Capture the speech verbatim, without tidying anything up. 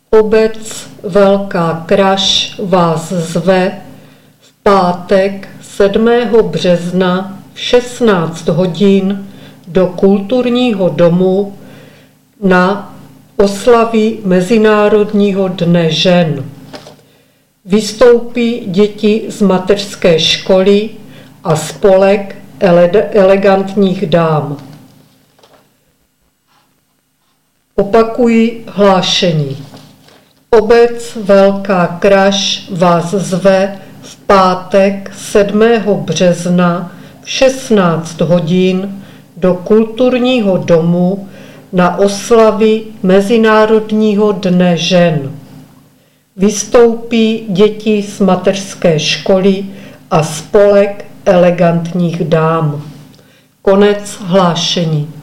Obec Velká Kraš vás zve v pátek sedmého března v šestnáct hodin do Kulturního domu na oslavy Mezinárodního dne žen. Vystoupí děti z mateřské školy a spolek ele- elegantních dám. Opakuji hlášení. Obec Velká Kraš vás zve v pátek sedmého března v šestnáct hodin do Kulturního domu na oslavy Mezinárodního dne žen. Vystoupí děti z mateřské školy a spolek elegantních dám. Konec hlášení.